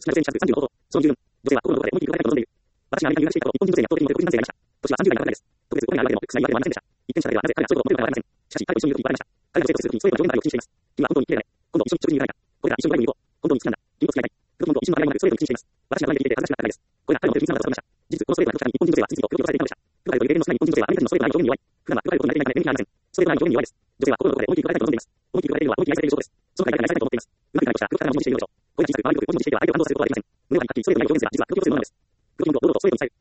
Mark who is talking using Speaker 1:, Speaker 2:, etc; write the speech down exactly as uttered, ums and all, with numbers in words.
Speaker 1: 少なくともさんじゅう報道、その十分、女性は心のどこかで思いっきり具体的に望んでいる。私がアメリカに留学していた頃、日本人女性に圧倒的に多い黒人男性がいました。年はさんじゅう代の若いです。特別国内の中でも、国内ではありませんでした。一点者だけではなぜ彼がそういうことを思っているのかわかりません。しかし、彼と一緒にいるときに言われました。彼が女性と接するときに、そういうことを上限のあるを口にしています。君は本当に綺麗だね。今度一緒に食事に行かないか。これから一緒にワインに行こう。本当に好きなんだ。君と付き合いたい。夫婦と一緒の間もなく、それぞれ口にしています。私が隣にいて恥ずかしくなったからです。これが彼の手をつながったことでした。事実、このストレートなどに日本人女性は次々と強調されていたのでした。プロというレベルの少ない日本人女性はアメリカ人のストレートな表現に弱い。普段は深いことになりたい中で、ストレートな表現に弱いです。女性は心のどこかで思いっきり具体的に望んでいます。思いっきり具体的には思いっきり愛される証拠です。その彼が愛されたいと思っています。うまくいかないとしたら、黒くたらの文字にしているのでしょう。これが小さく、周りを文字にしていては相手を感動させることはできません。胸を張ったり、それでもない表現ですら、実は黒く強く強いものです。黒人と堂々とストレートに伝える。